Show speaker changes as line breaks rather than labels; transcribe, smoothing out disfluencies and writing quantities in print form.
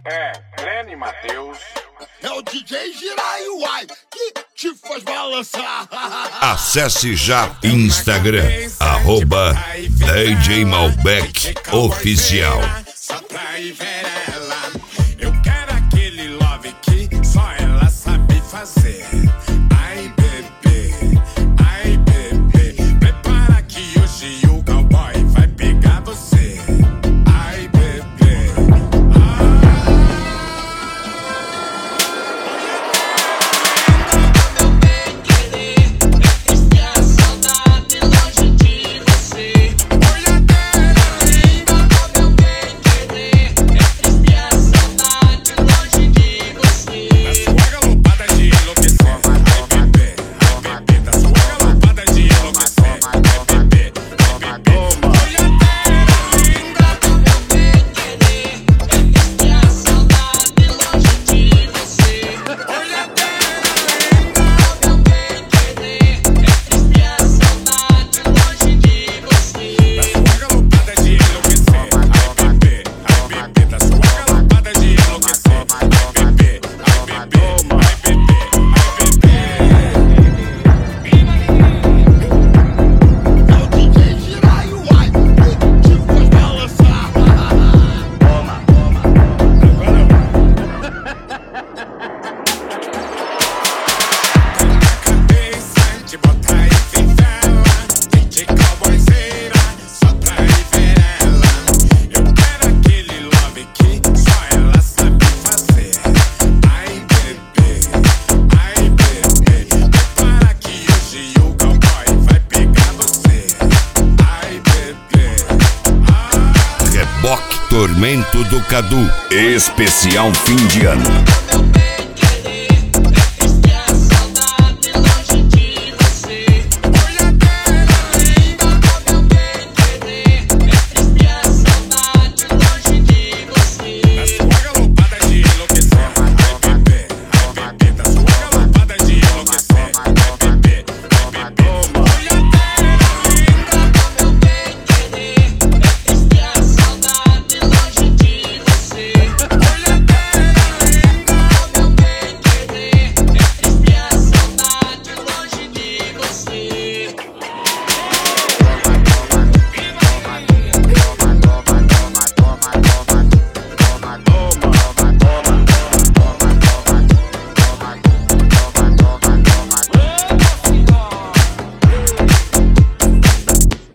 É, Breno e Matheus.
É o DJ Jirai Uai que te faz balançar.
Acesse já Instagram, @DJ Malbec Oficial.
Só pra ir ver ela. Eu quero aquele love que só ela sabe fazer. Ai, bebê, prepara que hoje o cowboy vai pegar você. Ai, bebê,
Meu bem querer, é triste a saudade longe de você. Olhadeira linda, meu bem querer, é triste a saudade longe de você.
da sua galopada de enlouquecer. Ai, bebê, da sua galopada de enlouquecer. Ai, bebê, olhadeira linda.
Meu bem querer, é triste a saudade longe de você.
Olhadeira linda.
Meu bem querer, é triste a saudade longe de você.
Da sua galopada de enlouquecer. Ai, bebê, da sua galopada de enlouquecer. Ai, bebê, ai, bebê.
É o DJ Jirai Uai que te faz balançar.
Cabeça de botar e fivela, DJ cowboyzeira, só pra ir ver ela. Eu quero aquele love que só ela sabe fazer. Ai, bebê, prepara que hoje o cowboy vai pegar você. Ai, bebê,
Reboque Tormento do Cadu. Especial fim de ano.
Meu